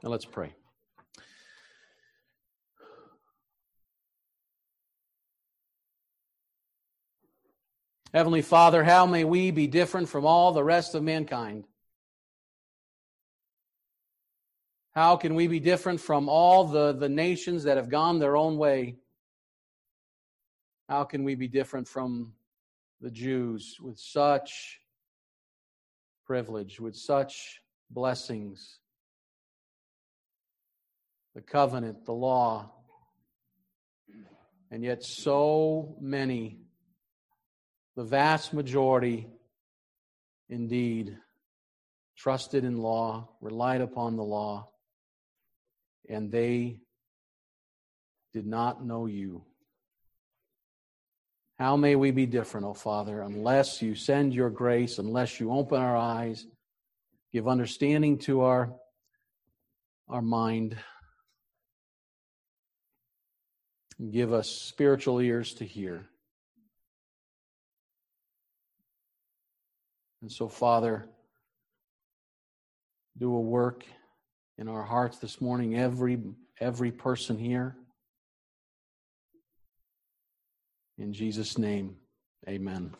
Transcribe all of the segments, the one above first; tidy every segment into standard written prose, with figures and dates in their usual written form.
Now let's pray. Heavenly Father, how may we be different from all the rest of mankind? How can we be different from all the nations that have gone their own way? How can we be different from the Jews with such privilege, with such blessings? The covenant, the law, and yet so many, the vast majority, indeed, trusted in law, relied upon the law, and they did not know you. How may we be different, O Father, unless you send your grace, unless you open our eyes, give understanding to our mind, and give us spiritual ears to hear. And so, Father, do a work in our hearts this morning, every person here. In Jesus' name, amen.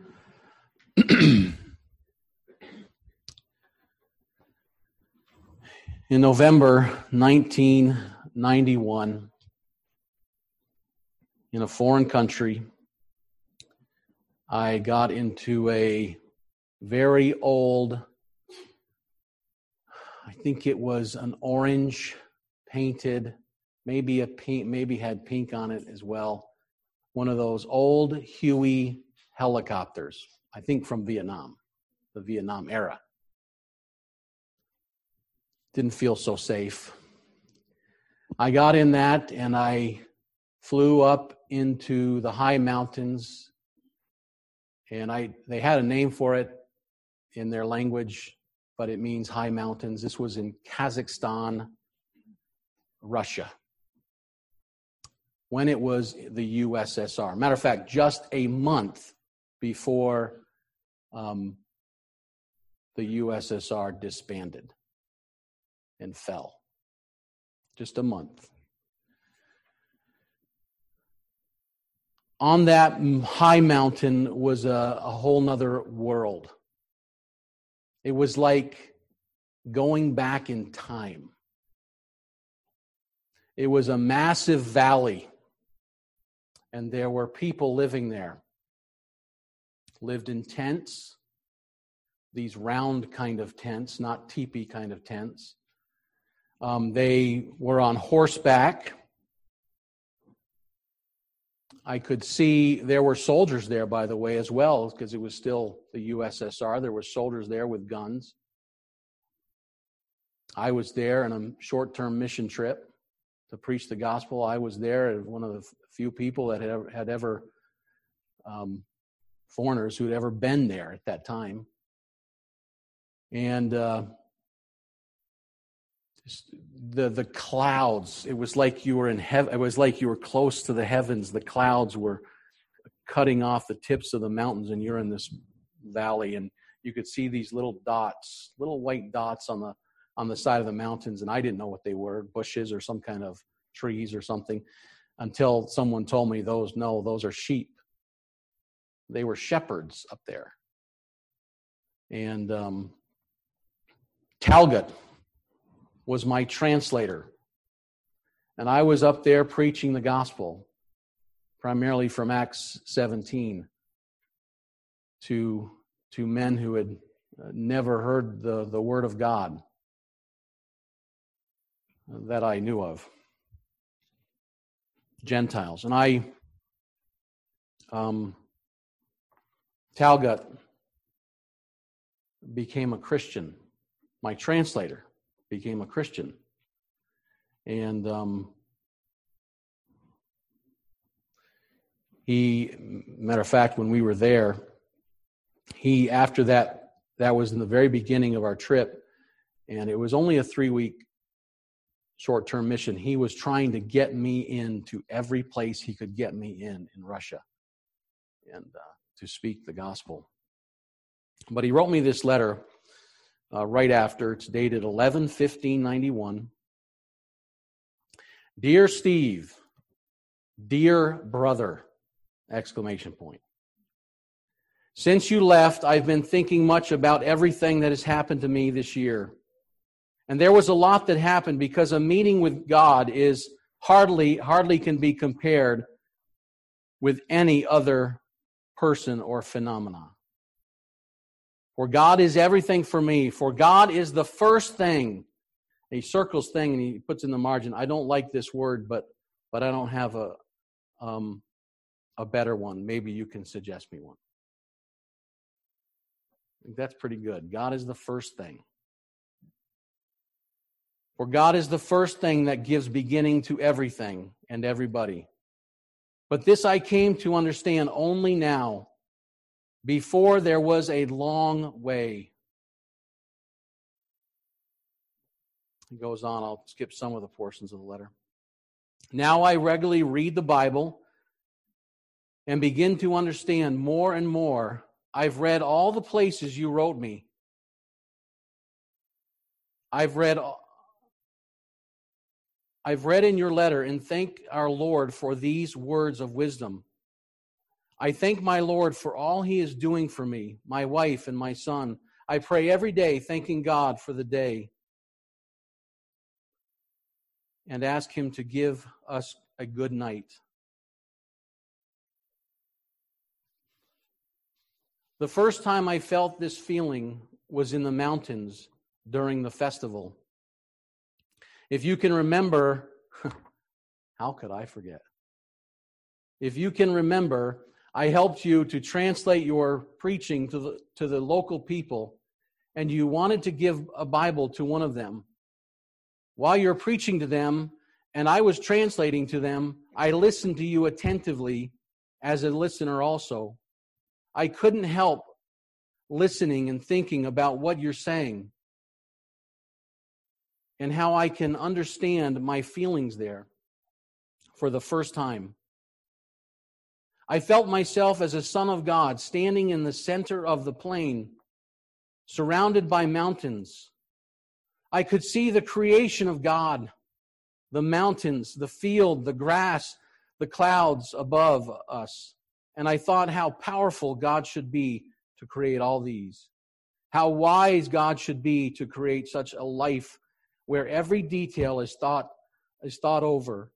In November 1991, in a foreign country, I got into a very old, I think it was an orange painted, maybe had pink on it as well. One of those old Huey helicopters, I think from Vietnam, the Vietnam era. Didn't feel so safe. I got in that and I flew up into the high mountains, and they had a name for it in their language, but it means high mountains. This was in Kazakhstan, Russia, when it was the USSR. Matter of fact, just a month before the USSR disbanded and fell. Just a month. On that high mountain was a whole nother world. It was like going back in time. It was a massive valley, and there were people living there. Lived in tents, these round kind of tents, not teepee kind of tents. They were on horseback. I could see there were soldiers there, by the way, as well, because it was still the USSR. There were soldiers there with guns. I was there on a short-term mission trip to preach the gospel. I was there as one of the few people that had ever foreigners who had ever been there at that time. And the clouds, it was like you were in heaven. It was like you were close to the heavens. The clouds were cutting off the tips of the mountains, and you're in this valley, and you could see these little dots, little white dots on the side of the mountains, and I didn't know what they were, bushes or some kind of trees or something, until someone told me those are sheep. They were shepherds up there. And Talgut was my translator. And I was up there preaching the gospel, primarily from Acts 17, to men who had never heard the word of God that I knew of. Gentiles. And Talgut became a Christian. My translator became a Christian. And matter of fact, when we were there, after that was in the very beginning of our trip, and it was only a 3-week short-term mission. He was trying to get me into every place he could get me in Russia, and to speak the gospel. But he wrote me this letter right after. It's dated 11/15/91. Dear Steve, dear brother, exclamation point. Since you left, I've been thinking much about everything that has happened to me this year. And there was a lot that happened because a meeting with God is hardly can be compared with any other person or phenomena. For God is everything for me. For God is the first thing. He circles thing and he puts in the margin, I don't like this word, but I don't have a better one. Maybe you can suggest me one. I think that's pretty good. God is the first thing. For God is the first thing that gives beginning to everything and everybody. But this I came to understand only now. Before there was a long way. He goes on, I'll skip some of the portions of the letter. Now I regularly read the Bible and begin to understand more and more. I've read all the places you wrote me. I've read in your letter and thank our Lord for these words of wisdom. I thank my Lord for all He is doing for me, my wife and my son. I pray every day, thanking God for the day, and ask Him to give us a good night. The first time I felt this feeling was in the mountains during the festival. If you can remember, how could I forget? If you can remember, I helped you to translate your preaching to the local people, and you wanted to give a Bible to one of them. While you're preaching to them, and I was translating to them, I listened to you attentively as a listener also. I couldn't help listening and thinking about what you're saying and how I can understand my feelings there for the first time. I felt myself as a son of God standing in the center of the plain, surrounded by mountains. I could see the creation of God, the mountains, the field, the grass, the clouds above us. And I thought how powerful God should be to create all these. How wise God should be to create such a life where every detail is thought over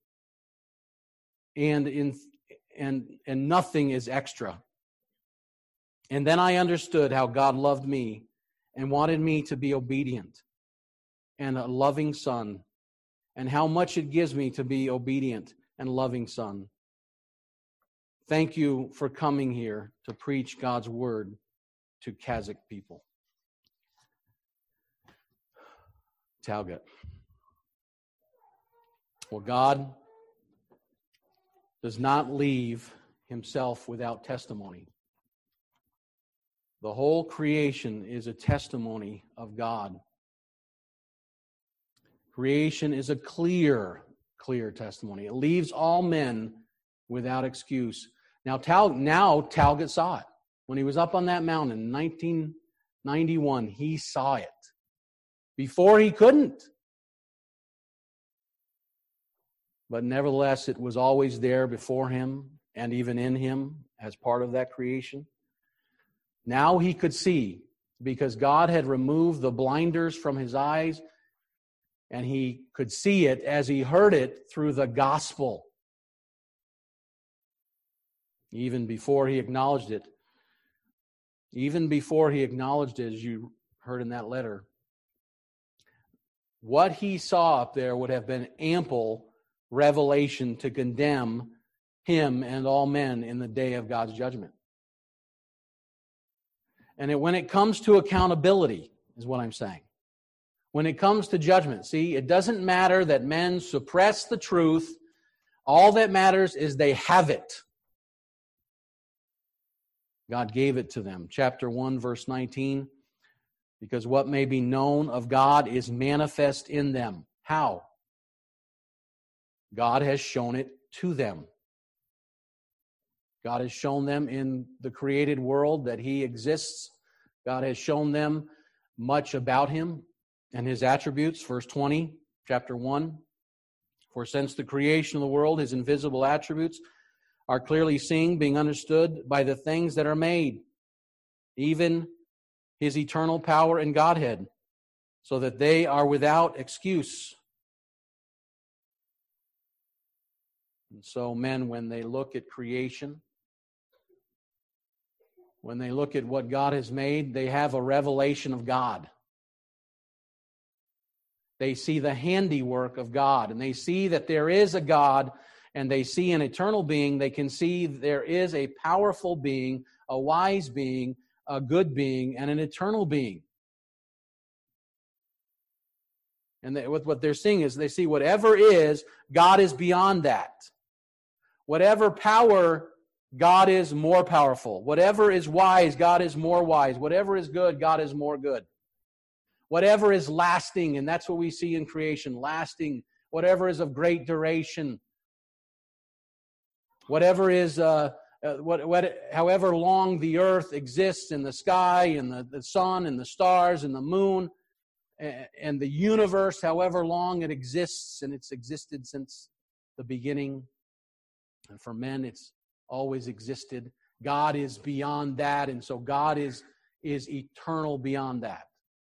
and nothing is extra. And then I understood how God loved me and wanted me to be obedient and a loving son, and how much it gives me to be obedient and loving son. Thank you for coming here to preach God's word to Kazakh people. Talgut. Well, God does not leave Himself without testimony. The whole creation is a testimony of God. Creation is a clear testimony. It leaves all men without excuse. Now Talgut saw it. When he was up on that mountain in 1991, he saw it. Before he couldn't. But nevertheless, it was always there before him and even in him as part of that creation. Now he could see because God had removed the blinders from his eyes, and he could see it as he heard it through the gospel. Even before he acknowledged it. Even before he acknowledged it, as you heard in that letter. What he saw up there would have been ample revelation to condemn him and all men in the day of God's judgment. And when it comes to accountability, is what I'm saying. When it comes to judgment, see, it doesn't matter that men suppress the truth. All that matters is they have it. God gave it to them. Chapter 1, verse 19. Because what may be known of God is manifest in them. How? God has shown it to them. God has shown them in the created world that He exists. God has shown them much about him and his attributes. Verse 20, chapter 1. For since the creation of the world, his invisible attributes are clearly seen, being understood by the things that are made, even his eternal power and Godhead, so that they are without excuse. And so men, when they look at creation, when they look at what God has made, they have a revelation of God. They see the handiwork of God, and they see that there is a God, and they see an eternal being. They can see there is a powerful being, a wise being, a good being, and an eternal being. And what they're seeing is they see whatever is, God is beyond that. Whatever power, God is more powerful. Whatever is wise, God is more wise. Whatever is good, God is more good. Whatever is lasting, and that's what we see in creation, lasting. Whatever is of great duration. Whatever is, however long the earth exists, in the sky, and the sun, and the stars, and the moon, and the universe, however long it exists, and it's existed since the beginning. And for men, it's always existed. God is beyond that, and so God is eternal beyond that.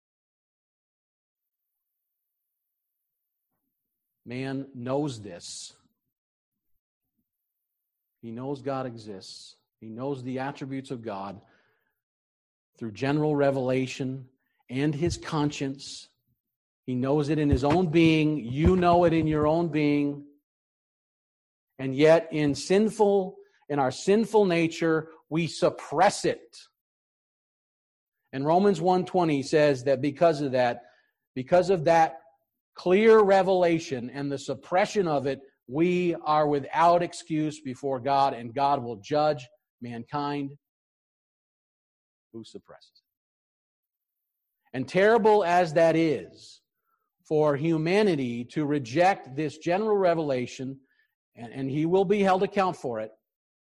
Man knows this. He knows God exists. He knows the attributes of God through general revelation and his conscience. He knows it in his own being. You know it in your own being. And yet in our sinful nature, we suppress it. And Romans 1:20 says that because of that clear revelation and the suppression of it, we are without excuse before God, and God will judge mankind who suppresses it. And terrible as that is for humanity to reject this general revelation, and he will be held account for it,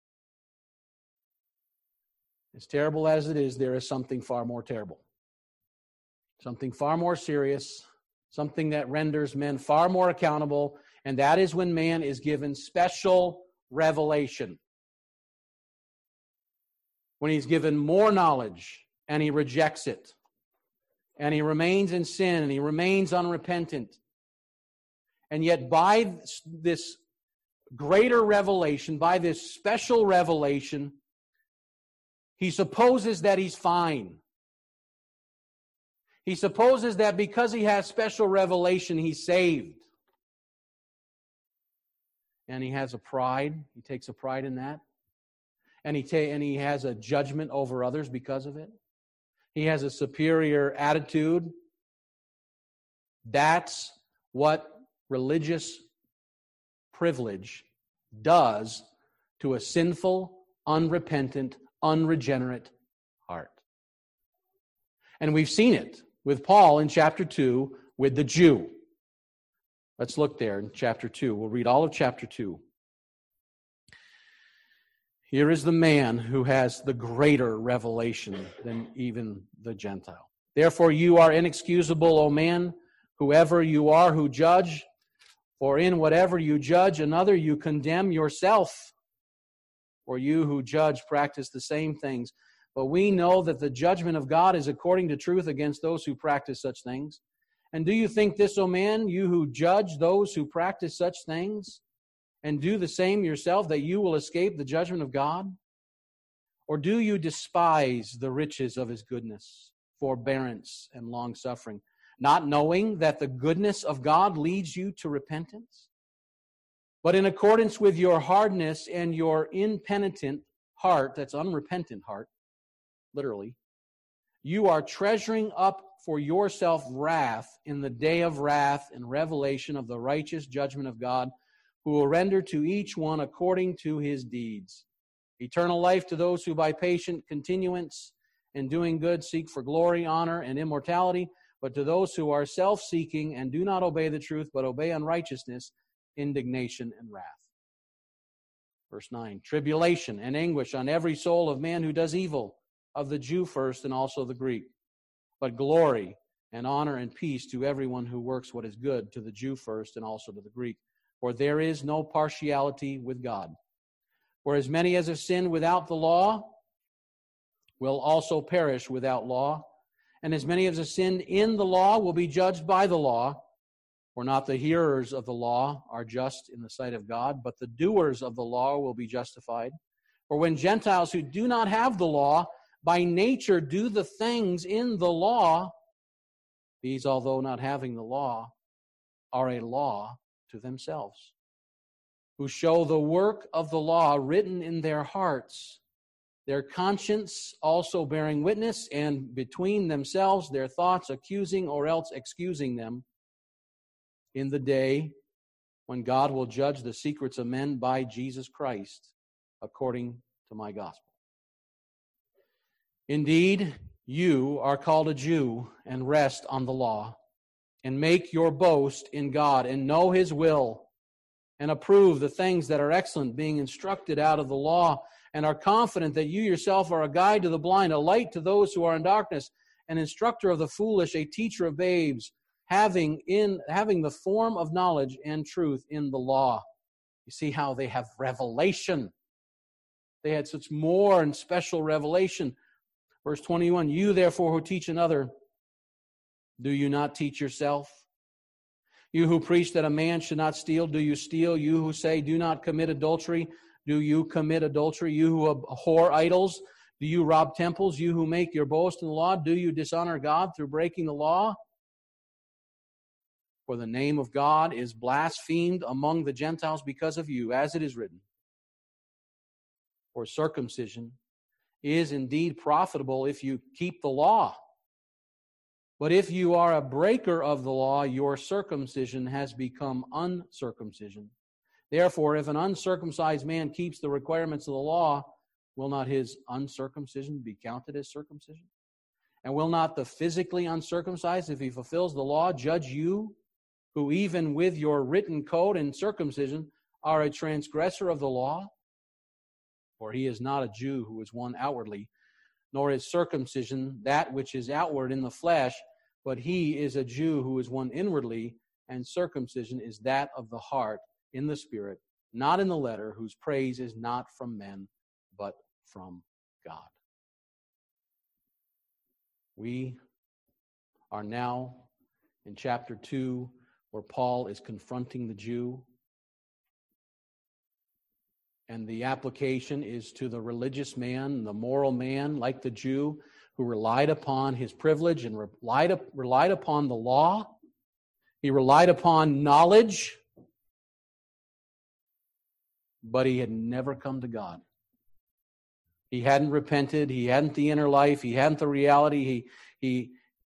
as terrible as it is, there is something far more terrible. Something far more serious, something that renders men far more accountable, and that is when man is given special revelation. When he's given more knowledge and he rejects it, and he remains in sin and he remains unrepentant. And yet by this greater revelation, by this special revelation, he supposes that he's fine. He supposes that because he has special revelation, he's saved. And he has a pride. He takes a pride in that. And he has a judgment over others because of it. He has a superior attitude. That's what religious privilege does to a sinful, unrepentant, unregenerate heart. And we've seen it with Paul in chapter 2 with the Jew. Let's look there in chapter 2. We'll read all of chapter 2. Here is the man who has the greater revelation than even the Gentile. Therefore you are inexcusable, O man, whoever you are who judge, for in whatever you judge another, you condemn yourself. For you who judge practice the same things. But we know that the judgment of God is according to truth against those who practice such things. And do you think this, O man, you who judge those who practice such things, and do the same yourself, that you will escape the judgment of God? Or do you despise the riches of his goodness, forbearance, and long-suffering, not knowing that the goodness of God leads you to repentance? But in accordance with your hardness and your impenitent heart, that's unrepentant heart, literally, you are treasuring up for yourself wrath in the day of wrath and revelation of the righteous judgment of God, who will render to each one according to his deeds. Eternal life to those who by patient continuance in doing good seek for glory, honor, and immortality, but to those who are self-seeking and do not obey the truth, but obey unrighteousness, indignation and wrath. Verse 9, tribulation and anguish on every soul of man who does evil, of the Jew first and also the Greek. but glory and honor and peace to everyone who works what is good, to the Jew first and also to the Greek. For there is no partiality with God. For as many as have sinned without the law will also perish without law, and as many as have sinned in the law will be judged by the law. For not the hearers of the law are just in the sight of God, but the doers of the law will be justified. For when Gentiles who do not have the law by nature do the things in the law, these, although not having the law, are a law to themselves, who show the work of the law written in their hearts, their conscience also bearing witness, and between themselves their thoughts accusing or else excusing them, in the day when God will judge the secrets of men by Jesus Christ, according to my gospel. Indeed, you are called a Jew and rest on the law, and make your boast in God, and know His will, and approve the things that are excellent, being instructed out of the law, and are confident that you yourself are a guide to the blind, a light to those who are in darkness, an instructor of the foolish, a teacher of babes, having the form of knowledge and truth in the law. You see how they have revelation. They had such more and special revelation. Verse 21, you therefore who teach another, do you not teach yourself? You who preach that a man should not steal, do you steal? You who say, do not commit adultery, do you commit adultery? You who abhor idols, do you rob temples? You who make your boast in the law, do you dishonor God through breaking the law? For the name of God is blasphemed among the Gentiles because of you, as it is written. For circumcision is indeed profitable if you keep the law. But if you are a breaker of the law, your circumcision has become uncircumcision. Therefore, if an uncircumcised man keeps the requirements of the law, will not his uncircumcision be counted as circumcision? And will not the physically uncircumcised, if he fulfills the law, judge you, who even with your written code and circumcision are a transgressor of the law? For he is not a Jew who is one outwardly, nor is circumcision that which is outward in the flesh, but he is a Jew who is one inwardly, and circumcision is that of the heart in the spirit, not in the letter, whose praise is not from men, but from God. We are now in chapter 2, where Paul is confronting the Jew. And the application is to the religious man, the moral man, like the Jew, who relied upon his privilege and relied upon the law. He relied upon knowledge, but he had never come to God. He hadn't repented. He hadn't the inner life. He hadn't the reality. He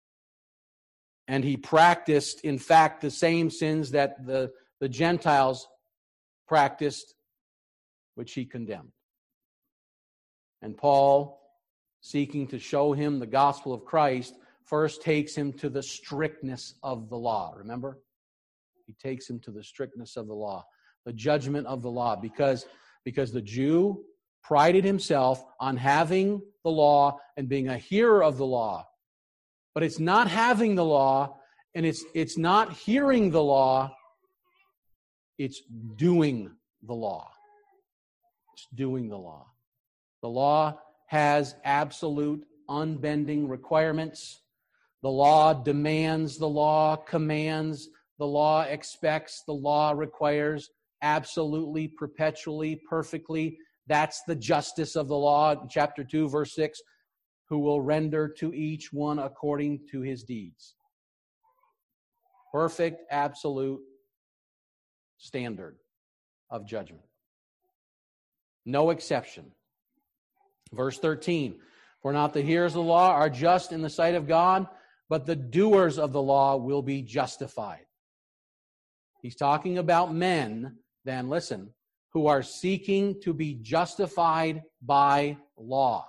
practiced, in fact, the same sins that the Gentiles practiced, which he condemned. And Paul, seeking to show him the gospel of Christ, first takes him to the strictness of the law. Remember? He takes him to the strictness of the law, the judgment of the law, because the Jew prided himself on having the law and being a hearer of the law. But it's not having the law, and it's not hearing the law, it's doing the law. It's doing the law. The law has absolute unbending requirements. The law demands, the law commands, the law expects, the law requires, absolutely, perpetually, perfectly. That's the justice of the law. In chapter 2, verse 6, who will render to each one according to his deeds. Perfect, absolute standard of judgment. No exception. Verse 13, for not the hearers of the law are just in the sight of God, but the doers of the law will be justified. He's talking about men, then listen, who are seeking to be justified by law.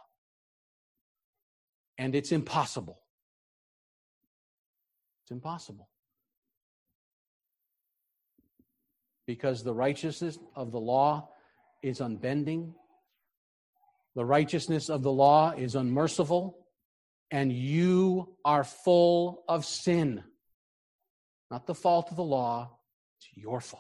And it's impossible. It's impossible. Because the righteousness of the law is unbending. The righteousness of the law is unmerciful. and you are full of sin. Not the fault of the law, it's your fault.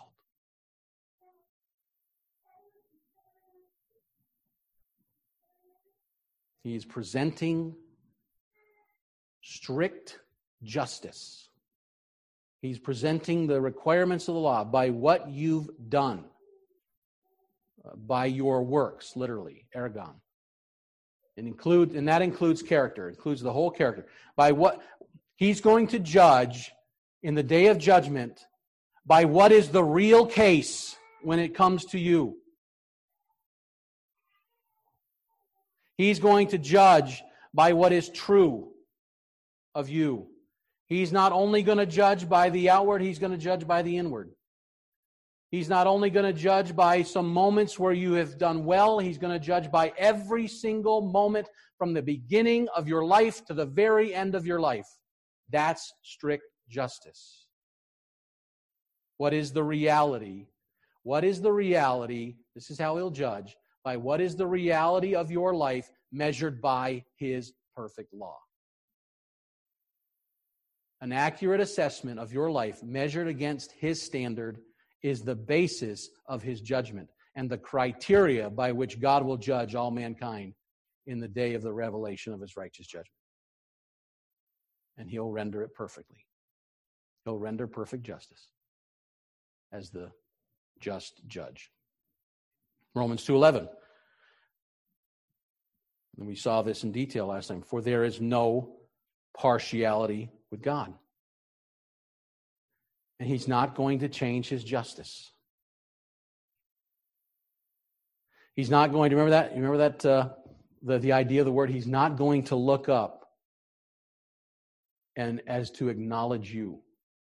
He is presenting strict justice. He's presenting the requirements of the law by what you've done, by your works, literally, ergon. And that includes character, it includes the whole character. By what he's going to judge in the day of judgment, by what is the real case when it comes to you. He's going to judge by what is true of you. He's not only going to judge by the outward, he's going to judge by the inward. He's not only going to judge by some moments where you have done well, he's going to judge by every single moment from the beginning of your life to the very end of your life. That's strict justice. What is the reality? What is the reality? This is how he'll judge. By what is the reality of your life measured by his perfect law. An accurate assessment of your life measured against his standard is the basis of his judgment and the criteria by which God will judge all mankind in the day of the revelation of his righteous judgment. And he'll render it perfectly. He'll render perfect justice as the just judge. Romans 2:11. And we saw this in detail last time. For there is no partiality with God. And he's not going to change his justice. He's not going to, remember that? You remember that, the idea of the word? He's not going to look up and as to acknowledge you.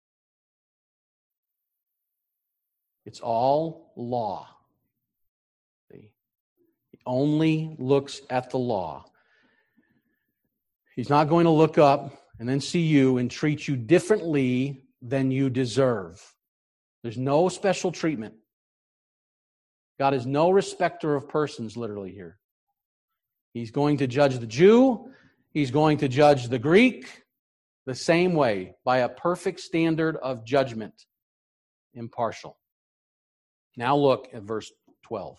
It's all law. See? He only looks at the law. He's not going to look up and then see you and treat you differently than you deserve. There's no special treatment. God is no respecter of persons, literally, here. He's going to judge the Jew. He's going to judge the Greek the same way, by a perfect standard of judgment, impartial. Now look at verse 12.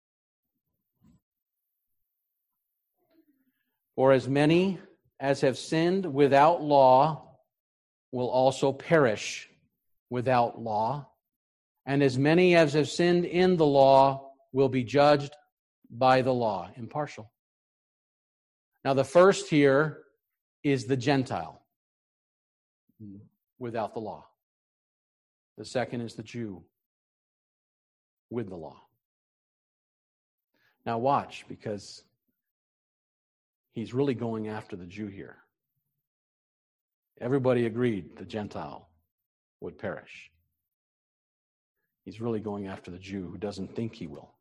For as many as have sinned without law will also perish without law, and as many as have sinned in the law will be judged by the law. Impartial. Now the first here is the Gentile without the law. The second is the Jew with the law. Now watch, because he's really going after the Jew here. Everybody agreed the Gentile would perish. He's really going after the Jew who doesn't think he will.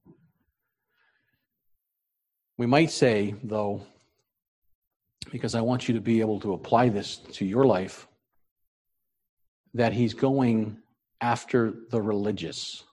We might say, though, because I want you to be able to apply this to your life, that he's going after the religious.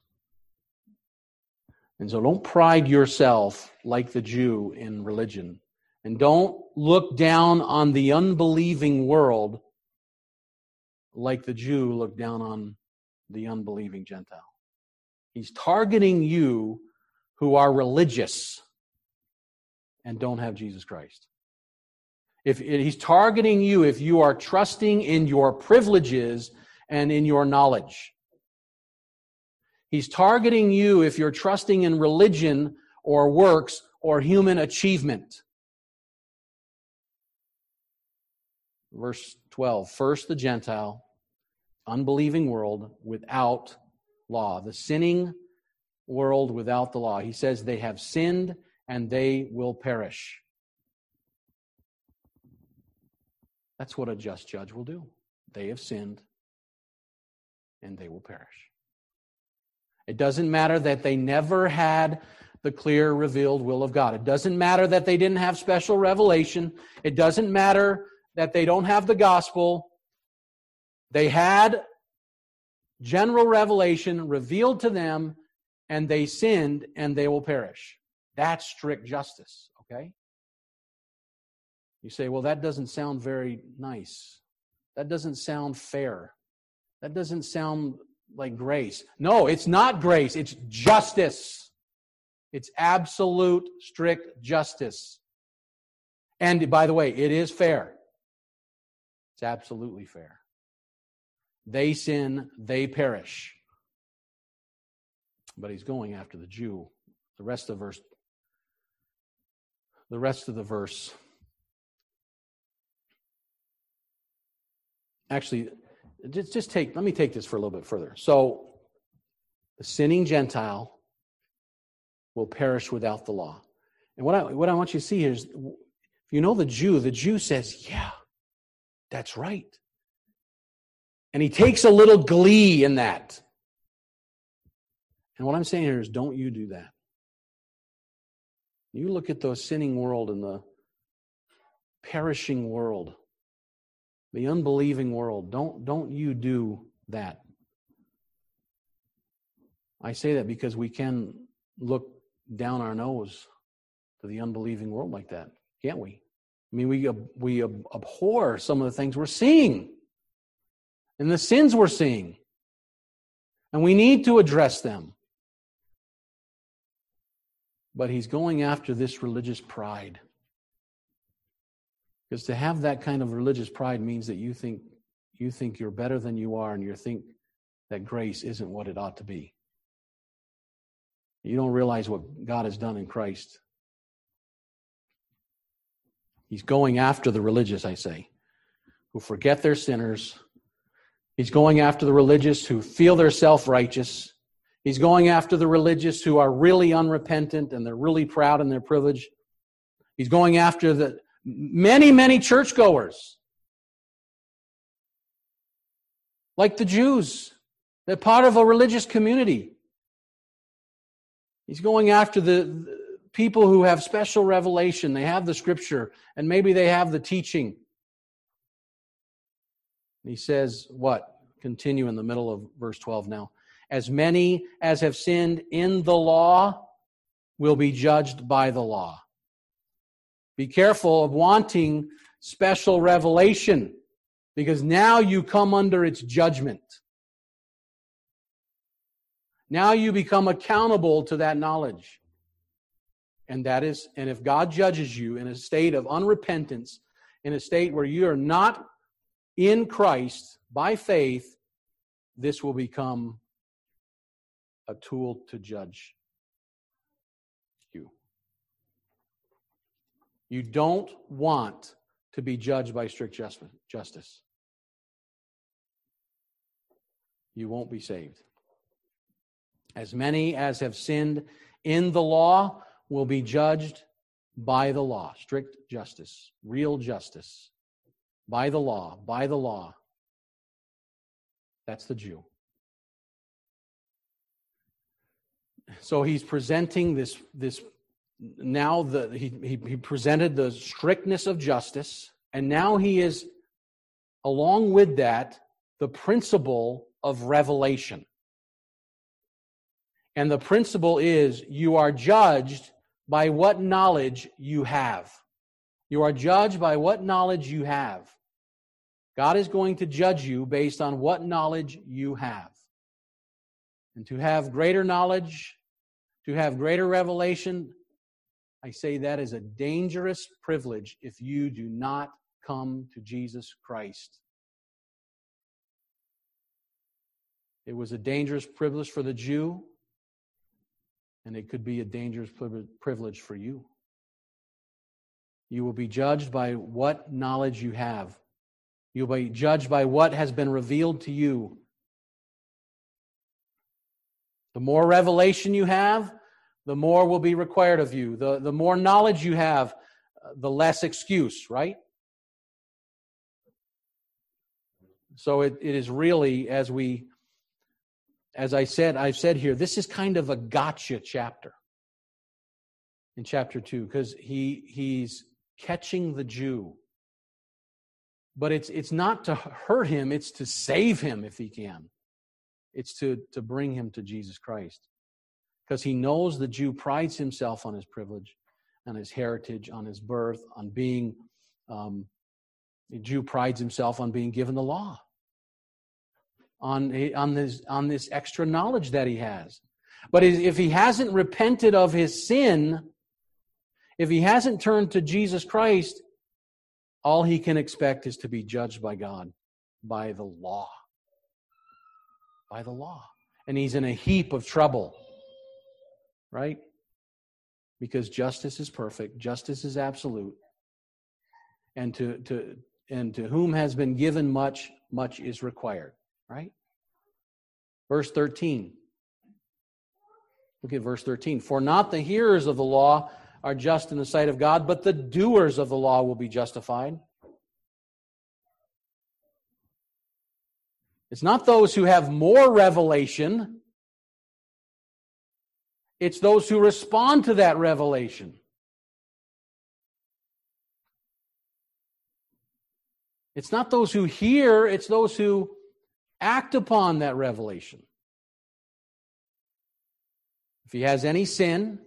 And so don't pride yourself like the Jew in religion. And don't look down on the unbelieving world like the Jew looked down on the unbelieving Gentile. He's targeting you who are religious and don't have Jesus Christ. He's targeting you if you are trusting in your privileges and in your knowledge. He's targeting you if you're trusting in religion or works or human achievement. Verse 12, first the Gentile, unbelieving world without law. The sinning world without the law. He says they have sinned and they will perish. That's what a just judge will do. They have sinned and they will perish. It doesn't matter that they never had the clear revealed will of God. It doesn't matter that they didn't have special revelation. It doesn't matter that they don't have the gospel. They had general revelation revealed to them, and they sinned, and they will perish. That's strict justice, okay? You say, well, that doesn't sound very nice. That doesn't sound fair. That doesn't sound like grace. No, it's not grace. It's justice. It's absolute, strict justice. And by the way, it is fair. It's absolutely fair. They sin, they perish. But he's going after the Jew. The rest of the verse. Actually, let me take this for a little bit further. So, the sinning Gentile will perish without the law. And what I want you to see here is, you know the Jew says, yeah, that's right. And he takes a little glee in that. And what I'm saying here is, don't you do that. You look at the sinning world and the perishing world, the unbelieving world. Don't you do that. I say that because we can look down our nose to the unbelieving world like that, can't we? I mean, we abhor some of the things we're seeing and the sins we're seeing. And we need to address them. But he's going after this religious pride. Because to have that kind of religious pride means that you think you're better than you are, and you think that grace isn't what it ought to be. You don't realize what God has done in Christ. He's going after the religious, I say, who forget they're sinners. He's going after the religious who feel they're self-righteous. He's going after the religious who are really unrepentant and they're really proud in their privilege. He's going after the many, many churchgoers, like the Jews. They're part of a religious community. He's going after the people who have special revelation. They have the Scripture, and maybe they have the teaching. He says, what? Continue in the middle of verse 12 now. As many as have sinned in the law will be judged by the law. Be careful of wanting special revelation, because now you come under its judgment. Now you become accountable to that knowledge. And if God judges you in a state of unrepentance, in a state where you are not in Christ by faith, this will become a tool to judge you. You don't want to be judged by strict justice. You won't be saved. As many as have sinned in the law will be judged by the law. Strict justice, real justice. By the law, by the law. That's the Jew. So he's presenting this now he presented the strictness of justice, and now he is, along with that, the principle of revelation. And the principle is, you are judged by what knowledge you have. You are judged by what knowledge you have. God is going to judge you based on what knowledge you have. And to have greater knowledge, to have greater revelation, I say that is a dangerous privilege if you do not come to Jesus Christ. It was a dangerous privilege for the Jew, and it could be a dangerous privilege for you. You will be judged by what knowledge you have. You'll be judged by what has been revealed to you. The more revelation you have, the more will be required of you. The more knowledge you have, the less excuse, right? So it is really, as I've said here, this is kind of a gotcha chapter in chapter 2, because he's catching the Jew. But it's not to hurt him, it's to save him if he can. It's to bring him to Jesus Christ. Because he knows the Jew prides himself on his privilege, on his heritage, on his birth, on being The Jew prides himself on being given the law, on this extra knowledge that he has. But if he hasn't repented of his sin, if he hasn't turned to Jesus Christ, all he can expect is to be judged by God, by the law. By the law. And he's in a heap of trouble. Right? Because justice is perfect, justice is absolute. And to whom has been given much, much is required. Right? Verse 13. Look at verse 13. For not the hearers of the law are just in the sight of God, but the doers of the law will be justified. It's not those who have more revelation. It's those who respond to that revelation. It's not those who hear, it's those who act upon that revelation. If he has any sin,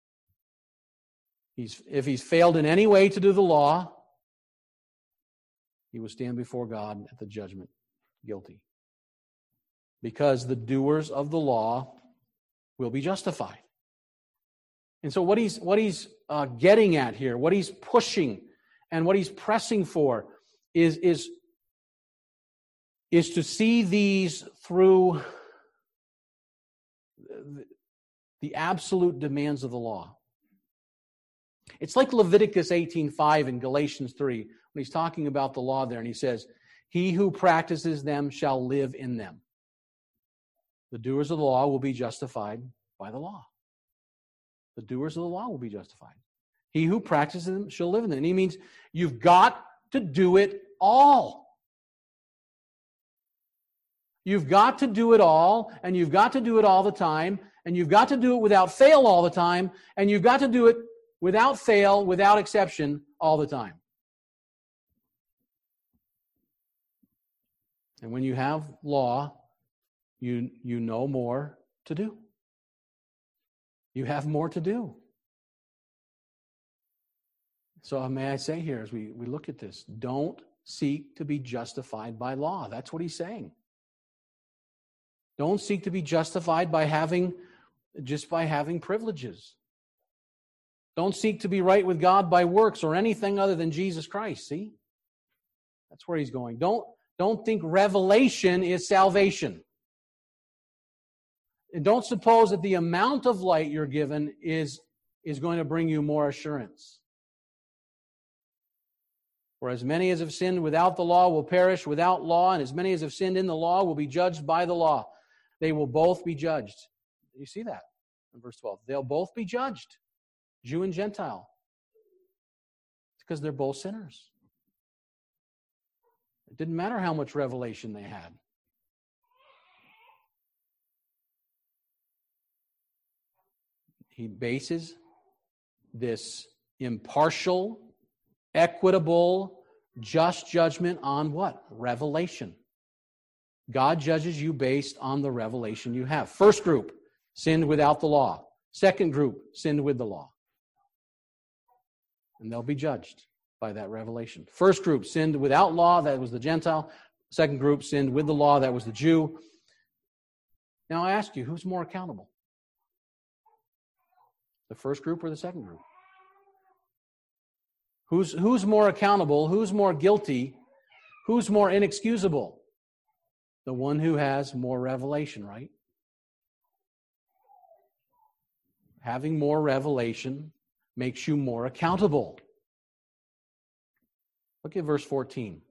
if he's failed in any way to do the law, he will stand before God at the judgment guilty. Because the doers of the law will be justified. And so what he's getting at here, what he's pushing and what he's pressing for is to see these through the absolute demands of the law. It's like Leviticus 18:5 and Galatians 3, when he's talking about the law there, and he says, "He who practices them shall live in them." The doers of the law will be justified by the law. The doers of the law will be justified. He who practices them shall live in them. And he means you've got to do it all. You've got to do it all, and you've got to do it all the time, and you've got to do it without fail all the time, and you've got to do it without fail, without exception, all the time. And when you have law, you know more to do. You have more to do. So may I say here, as we look at this, don't seek to be justified by law. That's what he's saying. Don't seek to be justified by having privileges. Don't seek to be right with God by works or anything other than Jesus Christ. See? That's where he's going. Don't think revelation is salvation. And don't suppose that the amount of light you're given is going to bring you more assurance. For as many as have sinned without the law will perish without law, and as many as have sinned in the law will be judged by the law. They will both be judged. You see that in verse 12. They'll both be judged, Jew and Gentile. It's because they're both sinners. It didn't matter how much revelation they had. He bases this impartial, equitable, just judgment on what? Revelation. God judges you based on the revelation you have. First group, sinned without the law. Second group, sinned with the law. And they'll be judged by that revelation. First group, sinned without law, that was the Gentile. Second group, sinned with the law, that was the Jew. Now I ask you, who's more accountable? The first group or the second group? Who's more accountable? Who's more guilty? Who's more inexcusable? The one who has more revelation, right? Having more revelation makes you more accountable. Look at verse 14.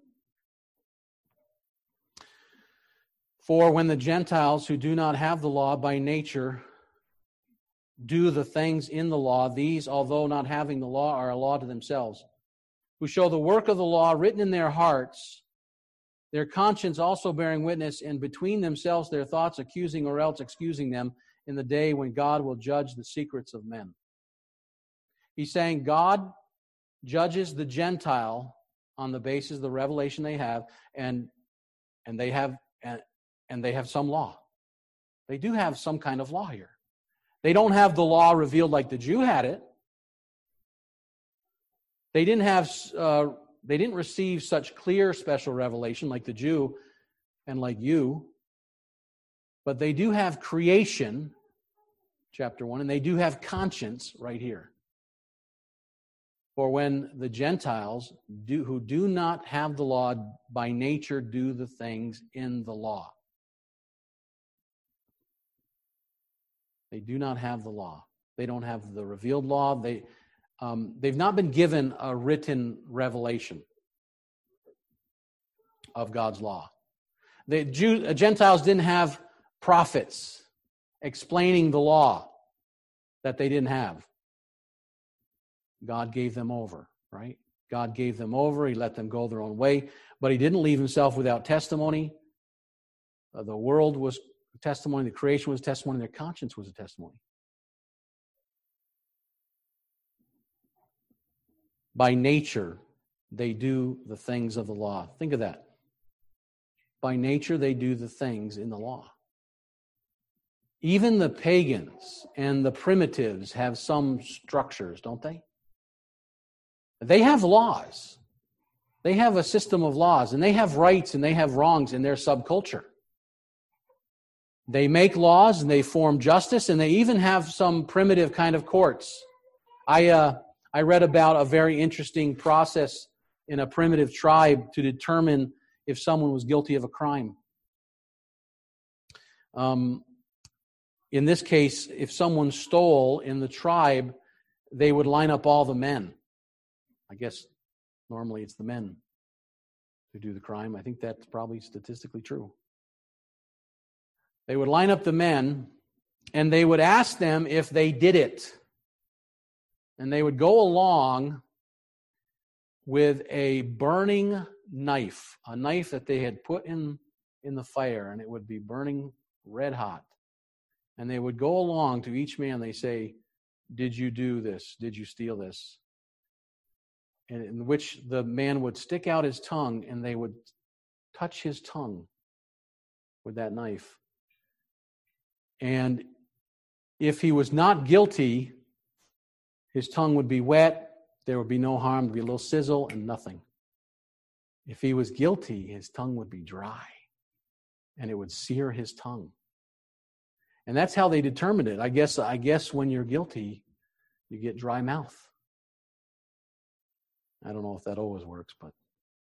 For when the Gentiles who do not have the law by nature do the things in the law, these, although not having the law, are a law to themselves, who show the work of the law written in their hearts, their conscience also bearing witness, and between themselves their thoughts accusing or else excusing them in the day when God will judge the secrets of men. He's saying God judges the Gentile on the basis of the revelation they have, and they have some law. They do have some kind of law here. They don't have the law revealed like the Jew had it. They didn't have They didn't receive such clear special revelation like the Jew and like you, but they do have creation, chapter 1, and they do have conscience right here. For when the Gentiles who do not have the law by nature do the things in the law. They do not have the law. They don't have the revealed law. They've not been given a written revelation of God's law. The Gentiles didn't have prophets explaining the law that they didn't have. God gave them over, right? God gave them over. He let them go their own way, but he didn't leave himself without testimony. The world was testimony. The creation was testimony. Their conscience was a testimony. By nature, they do the things of the law. Think of that. By nature, they do the things in the law. Even the pagans and the primitives have some structures, don't they? They have laws. They have a system of laws, and they have rights and they have wrongs in their subculture. They make laws and they form justice, and they even have some primitive kind of courts. I read about a very interesting process in a primitive tribe to determine if someone was guilty of a crime. In this case, if someone stole in the tribe, they would line up all the men. I guess normally it's the men who do the crime. I think that's probably statistically true. They would line up the men, and they would ask them if they did it. And they would go along with a burning knife, a knife that they had put in the fire, and it would be burning red hot. And they would go along to each man. They say, "Did you do this? Did you steal this?" And in which the man would stick out his tongue, and they would touch his tongue with that knife. And if he was not guilty, his tongue would be wet, there would be no harm, there'd be a little sizzle and nothing. If he was guilty, his tongue would be dry, and it would sear his tongue. And that's how they determined it. I guess when you're guilty, you get dry mouth. I don't know if that always works, but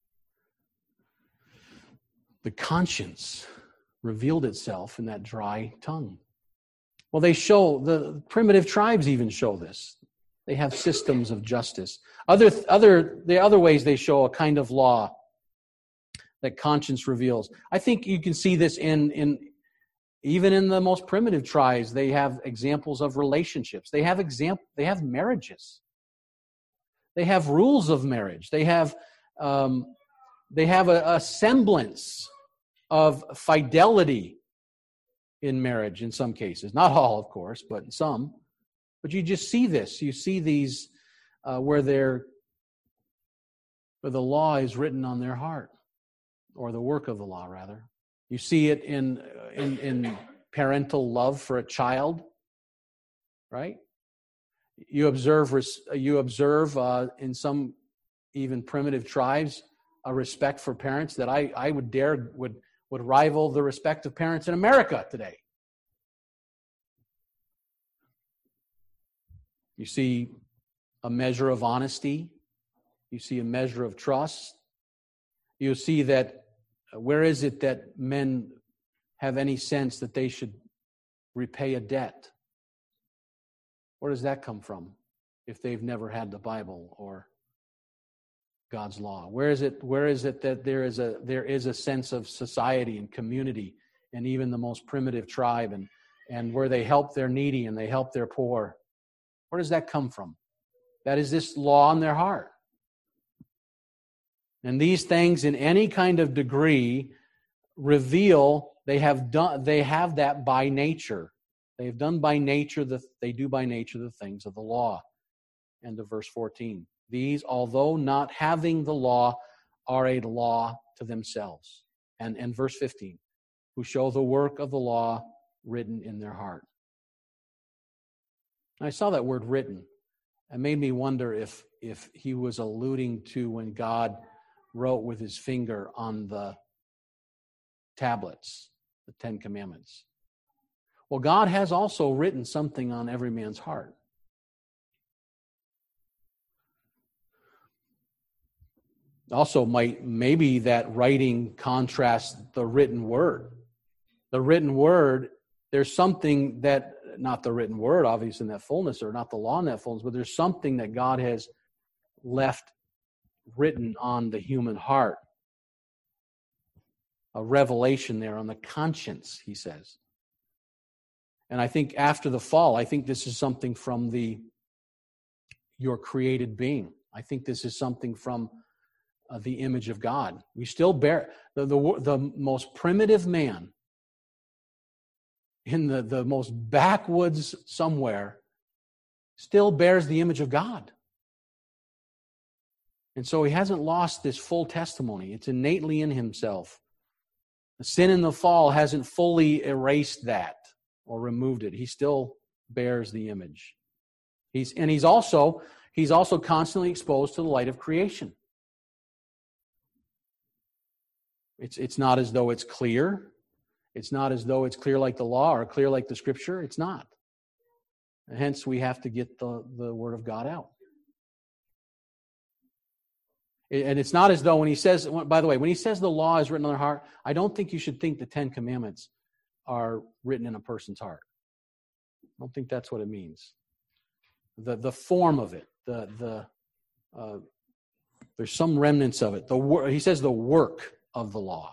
the conscience revealed itself in that dry tongue. Well, the primitive tribes even show this. They have systems of justice. The other ways they show a kind of law that conscience reveals. I think you can see this in even in the most primitive tribes. They have examples of relationships. They have marriages. They have rules of marriage. They have a semblance of fidelity in marriage in some cases. Not all, of course, but in some. But you just see this. You see these where the law is written on their heart, or the work of the law, rather. You see it in parental love for a child, right? You observe in some even primitive tribes a respect for parents that I would rival the respect of parents in America today. You see a measure of honesty. You see a measure of trust. You see that where is it that men have any sense that they should repay a debt? Where does that come from if they've never had the Bible or God's law? Where is it that there is a sense of society and community, and even the most primitive tribe, and where they help their needy and they help their poor? Where does that come from? That is this law in their heart. And these things in any kind of degree reveal they have that by nature. They have done by nature, they do by nature the things of the law. End of verse 14. These, although not having the law, are a law to themselves. And verse 15, who show the work of the law written in their heart. I saw that word written. It made me wonder if he was alluding to when God wrote with his finger on the tablets, the Ten Commandments. Well, God has also written something on every man's heart. Also, maybe that writing contrasts the written word. The written word, there's something that, not the written word, obviously, in that fullness, or not the law in that fullness, but there's something that God has left written on the human heart. A revelation there on the conscience, he says. And I think after the fall, I think this is something from your created being. I think this is something from the image of God. We still bear the most primitive man in the most backwoods somewhere still bears the image of God. And so he hasn't lost this full testimony. It's innately in himself. The sin in the fall hasn't fully erased that or removed it. He still bears the image. He's also constantly exposed to the light of creation. It's not as though it's clear. It's not as though it's clear like the law or clear like the Scripture. It's not. And hence, we have to get the Word of God out. And it's not as though when he says, by the way, when he says the law is written on their heart, I don't think you should think the Ten Commandments are written in a person's heart. I don't think that's what it means. The form of it, there's some remnants of it. He says the work of the law.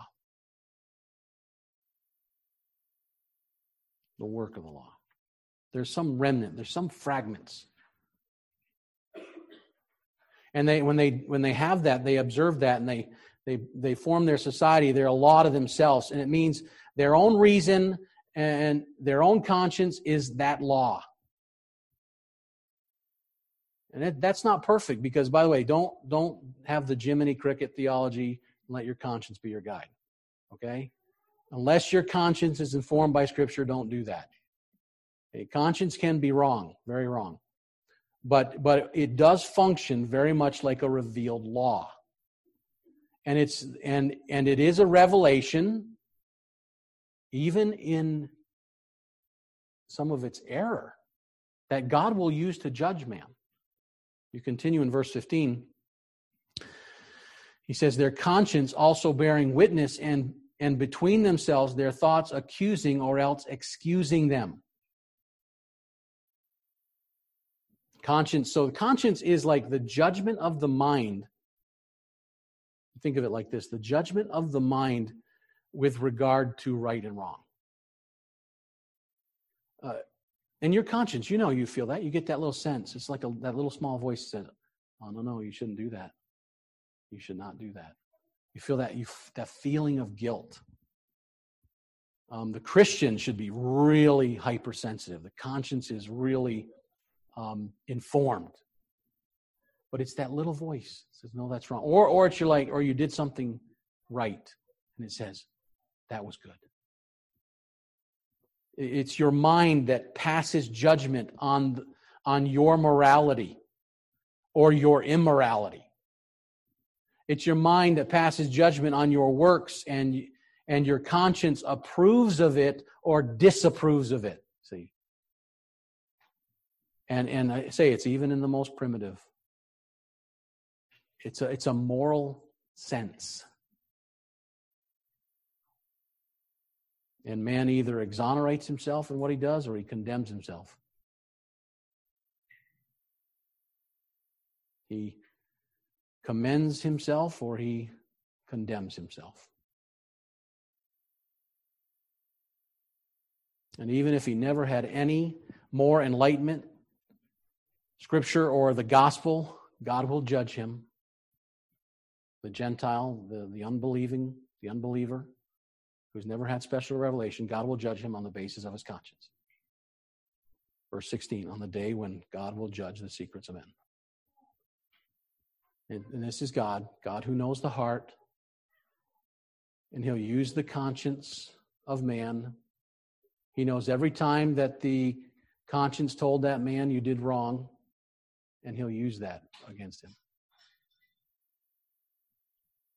The work of the law. There's some remnant. There's some fragments. And when they have that, they observe that, and they form their society. They're a law to themselves, and it means their own reason and their own conscience is that law. And that's not perfect because, by the way, don't have the Jiminy Cricket theology and let your conscience be your guide. Okay? Unless your conscience is informed by Scripture, don't do that. Okay? Conscience can be wrong, very wrong. But it does function very much like a revealed law. And it is a revelation, even in some of its error, that God will use to judge man. You continue in verse 15. He says, their conscience also bearing witness, and between themselves their thoughts accusing or else excusing them. Conscience. So conscience is like the judgment of the mind. Think of it like this: the judgment of the mind with regard to right and wrong. And your conscience, you feel that. You get that little sense. It's like that little small voice says, "Oh no, you shouldn't do that. You should not do that." You feel that that feeling of guilt. The Christian should be really hypersensitive. The conscience is really informed, but it's that little voice that says, "No, that's wrong," or it's or you did something right, and it says, "That was good." It's your mind that passes judgment on your morality or your immorality. It's your mind that passes judgment on your works, and your conscience approves of it or disapproves of it. See? And I say it's even in the most primitive. It's a moral sense. And man either exonerates himself in what he does or he condemns himself. He commends himself or he condemns himself. And even if he never had any more enlightenment, Scripture or the gospel, God will judge him. The Gentile, the unbelieving, the unbeliever, who's never had special revelation, God will judge him on the basis of his conscience. Verse 16, on the day when God will judge the secrets of men. And this is God who knows the heart, and he'll use the conscience of man. He knows every time that the conscience told that man you did wrong, and he'll use that against him.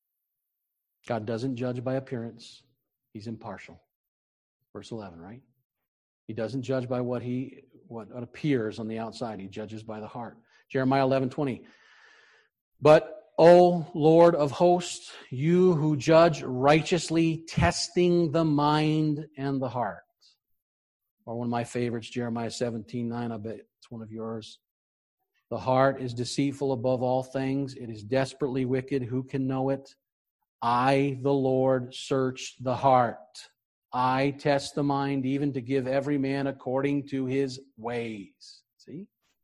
God doesn't judge by appearance. He's impartial. Verse 11, right? He doesn't judge by what appears on the outside. He judges by the heart. Jeremiah 11:20. But, O Lord of hosts, you who judge righteously, testing the mind and the heart. Or one of my favorites, Jeremiah 17:9. I bet it's one of yours. The heart is deceitful above all things. It is desperately wicked. Who can know it? I, the Lord, search the heart. I test the mind, even to give every man according to his ways. See?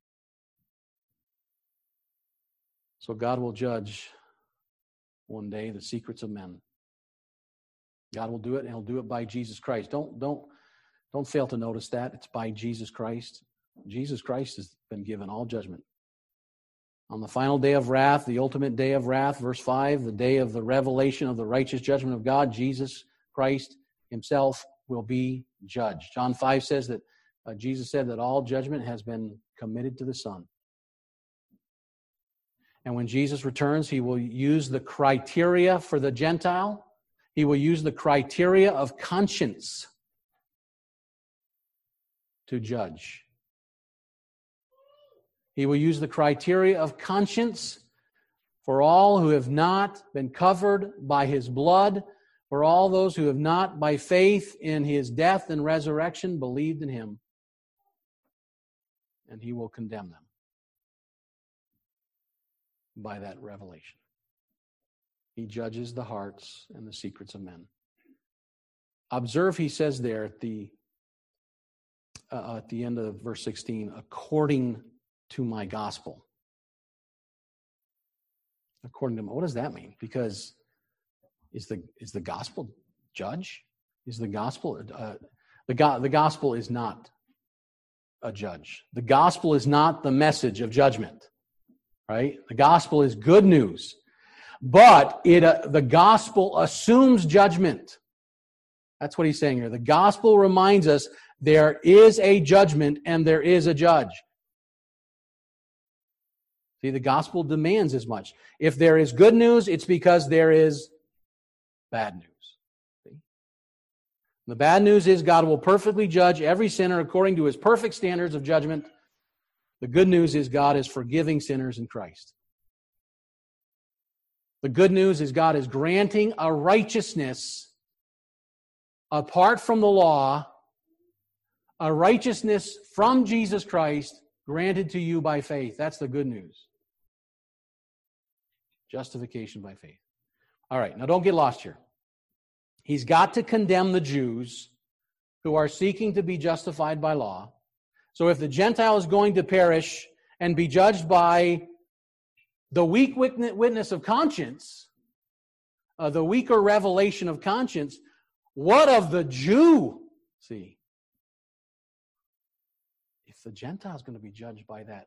So God will judge one day the secrets of men. God will do it, and He'll do it by Jesus Christ. Don't fail to notice that. It's by Jesus Christ. Jesus Christ has been given all judgment. On the final day of wrath, the ultimate day of wrath, verse 5, the day of the revelation of the righteous judgment of God, Jesus Christ Himself will be judged. John 5 says that Jesus said that all judgment has been committed to the Son. And when Jesus returns, He will use the criteria for the Gentile. He will use the criteria of conscience to judge. He will use the criteria of conscience for all who have not been covered by His blood, for all those who have not, by faith in His death and resurrection, believed in Him. And He will condemn them by that revelation. He judges the hearts and the secrets of men. Observe, he says there at the end of verse 16, according to my gospel. According to what does that mean? Because is the gospel judge? Is the gospel the gospel is not a judge. The gospel is not the message of judgment, right? The gospel is good news, but the gospel assumes judgment. That's what he's saying here. The gospel reminds us there is a judgment and there is a judge. See, the gospel demands as much. If there is good news, it's because there is bad news. See? The bad news is God will perfectly judge every sinner according to His perfect standards of judgment. The good news is God is forgiving sinners in Christ. The good news is God is granting a righteousness apart from the law, a righteousness from Jesus Christ granted to you by faith. That's the good news. Justification by faith. All right, now don't get lost here. He's got to condemn the Jews who are seeking to be justified by law. So if the Gentile is going to perish and be judged by the weak witness of conscience, the weaker revelation of conscience, what of the Jew? See, if the Gentile is going to be judged by that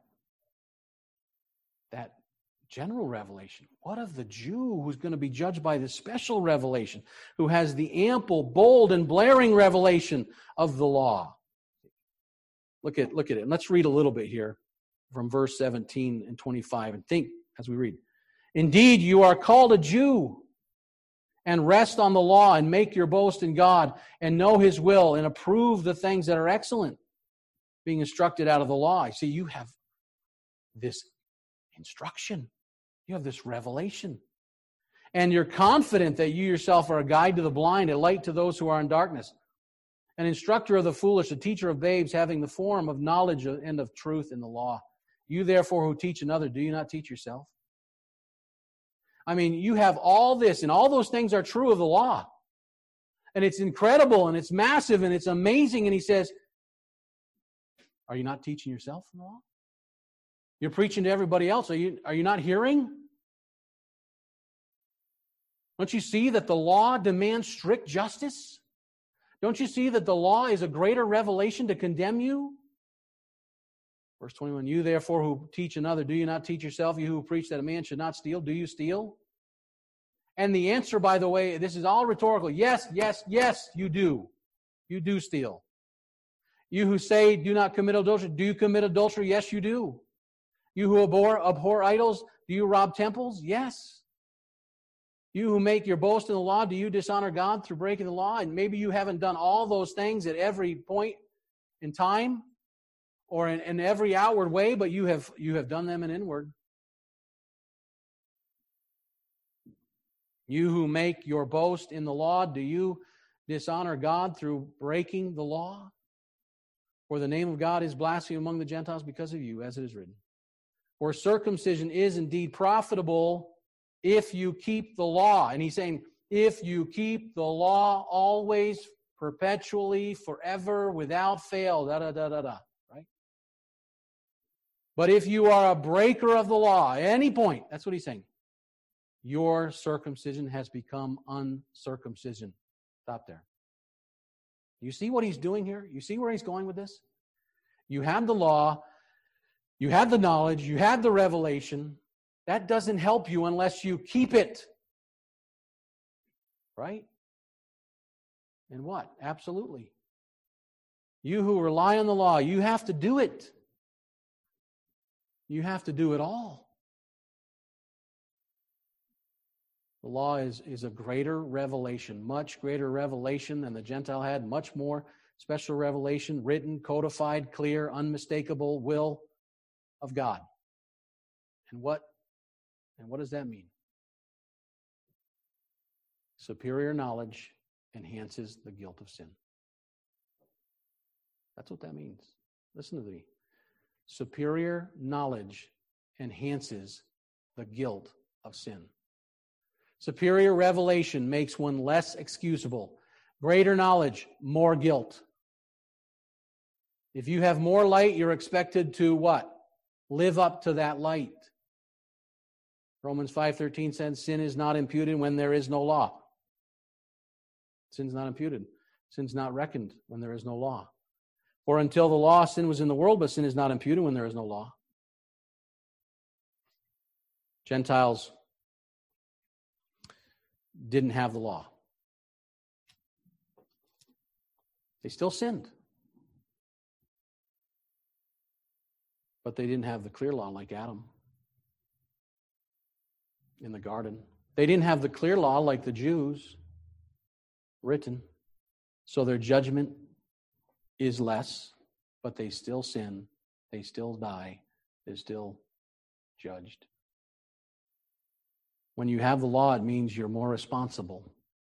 general revelation, what of the Jew who's going to be judged by the special revelation, who has the ample, bold, and blaring revelation of the law? Look at it. And let's read a little bit here from verse 17 and 25 and think as we read. Indeed, you are called a Jew, and rest on the law, and make your boast in God, and know His will, and approve the things that are excellent, being instructed out of the law. I see you have this instruction. You have this revelation. And you're confident that you yourself are a guide to the blind, a light to those who are in darkness, an instructor of the foolish, a teacher of babes, having the form of knowledge and of truth in the law. You therefore who teach another, do you not teach yourself? I mean, you have all this, and all those things are true of the law. And it's incredible, and it's massive, and it's amazing. And he says, are you not teaching yourself in the law? You're preaching to everybody else. Are you not hearing? Don't you see that the law demands strict justice? Don't you see that the law is a greater revelation to condemn you? Verse 21, you therefore who teach another, do you not teach yourself? You who preach that a man should not steal, do you steal? And the answer, by the way, this is all rhetorical. Yes, yes, yes, you do. You do steal. You who say, do not commit adultery, do you commit adultery? Yes, you do. You who abhor idols, do you rob temples? Yes. You who make your boast in the law, do you dishonor God through breaking the law? And maybe you haven't done all those things at every point in time or in every outward way, but you have done them in inward. You who make your boast in the law, do you dishonor God through breaking the law? For the name of God is blasphemed among the Gentiles because of you, as it is written. For circumcision is indeed profitable if you keep the law. And he's saying, if you keep the law always, perpetually, forever, without fail, right? But if you are a breaker of the law, at any point, that's what he's saying, your circumcision has become uncircumcision. Stop there. You see what he's doing here? You see where he's going with this? You have the law, you have the knowledge, you have the revelation. That doesn't help you unless you keep it. Right? And what? Absolutely. You who rely on the law, you have to do it. You have to do it all. The law is a greater revelation, much greater revelation than the Gentile had, much more special revelation, written, codified, clear, unmistakable will of God. And what does that mean? Superior knowledge enhances the guilt of sin. That's what that means. Listen to me. Superior knowledge enhances the guilt of sin. Superior revelation makes one less excusable. Greater knowledge, more guilt. If you have more light, you're expected to what? Live up to that light. Romans 5:13 says, sin is not imputed when there is no law. Sin's not imputed. Sin's not reckoned when there is no law. For until the law, sin was in the world, but sin is not imputed when there is no law. Gentiles didn't have the law. They still sinned. But they didn't have the clear law like Adam in the garden. They didn't have the clear law like the Jews written. So their judgment is less, but they still sin. They still die. They're still judged. When you have the law, it means you're more responsible.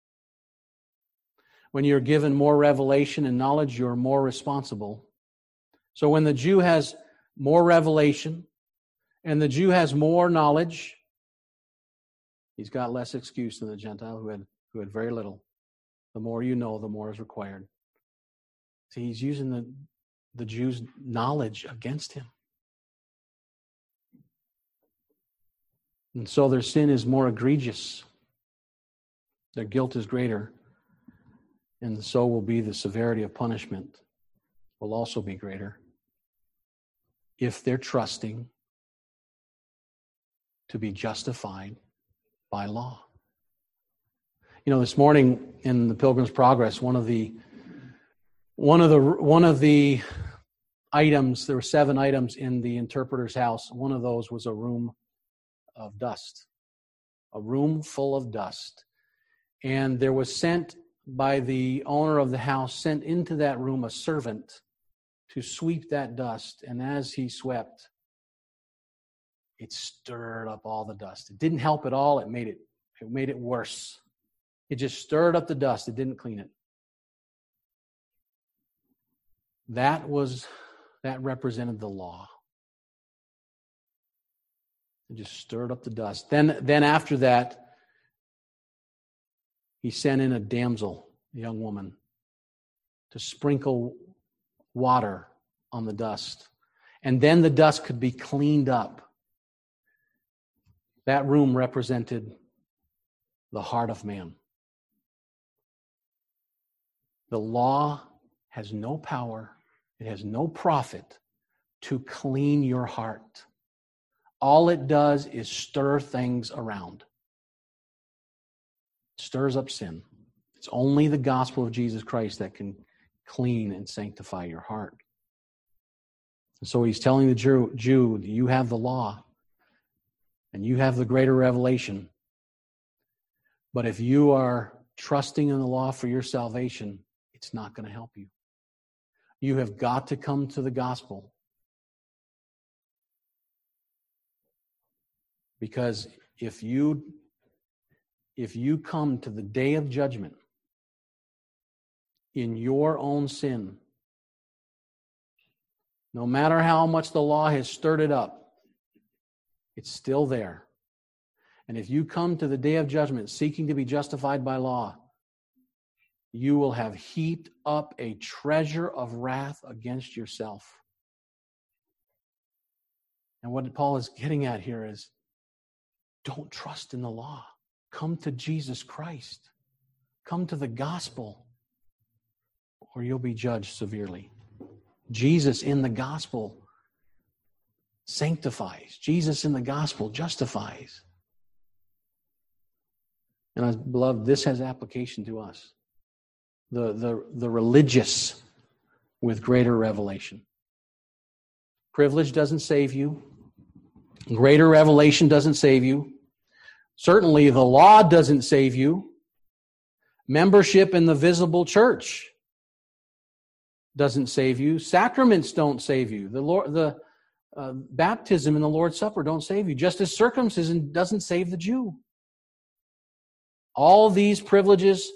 When you're given more revelation and knowledge, you're more responsible. So when the Jew has more revelation and the Jew has more knowledge, he's got less excuse than the Gentile who had very little. The more you know, the more is required. See, he's using the Jews' knowledge against him. And so their sin is more egregious. Their guilt is greater. And so will be the severity of punishment will also be greater if they're trusting to be justified by law. You know, this morning in the Pilgrim's Progress, one of the items, there were 7 items in the interpreter's house. One of those was a room of dust, a room full of dust. And there was sent by the owner of the house, sent into that room a servant to sweep that dust. And as he swept, it stirred up all the dust. It didn't help at all. It made it worse. It just stirred up the dust. It didn't clean it. That represented the law. It just stirred up the dust. Then after that, he sent in a damsel, a young woman, to sprinkle water on the dust. And then the dust could be cleaned up. That room represented the heart of man. The law has no power, it has no profit to clean your heart. All it does is stir things around. It stirs up sin. It's only the gospel of Jesus Christ that can clean and sanctify your heart. And so he's telling the Jew, you have the law, and you have the greater revelation. But if you are trusting in the law for your salvation, it's not going to help you. You have got to come to the gospel. Because if you come to the day of judgment in your own sin, no matter how much the law has stirred it up, it's still there. And if you come to the day of judgment seeking to be justified by law, you will have heaped up a treasure of wrath against yourself. And what Paul is getting at here is, don't trust in the law. Come to Jesus Christ. Come to the gospel, or you'll be judged severely. Jesus in the gospel sanctifies. Jesus in the gospel justifies. And beloved, this has application to us. The religious with greater revelation. Privilege doesn't save you. Greater revelation doesn't save you. Certainly the law doesn't save you. Membership in the visible church doesn't save you. Sacraments don't save you. The baptism in the Lord's Supper don't save you. Just as circumcision doesn't save the Jew. All these privileges,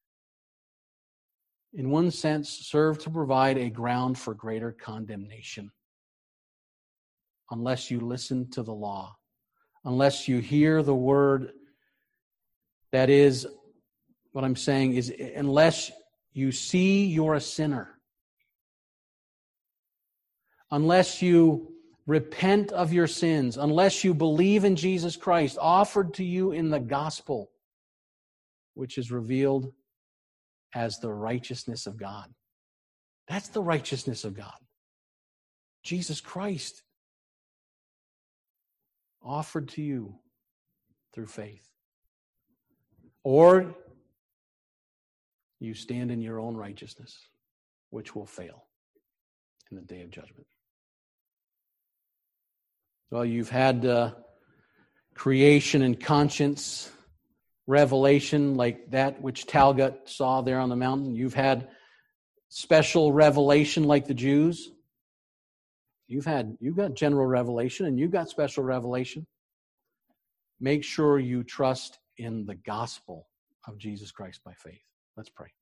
in one sense, serve to provide a ground for greater condemnation. Unless you listen to the law. Unless you hear the word, that is, what I'm saying is, unless you see you're a sinner. Unless you repent of your sins. Unless you believe in Jesus Christ, offered to you in the gospel, which is revealed as the righteousness of God. That's the righteousness of God. Jesus Christ offered to you through faith. Or you stand in your own righteousness, which will fail in the day of judgment. Well, you've had creation and conscience revelation like that which Talgut saw there on the mountain. You've had special revelation like the Jews. You've got general revelation and you've got special revelation. Make sure you trust in the gospel of Jesus Christ by faith. Let's pray.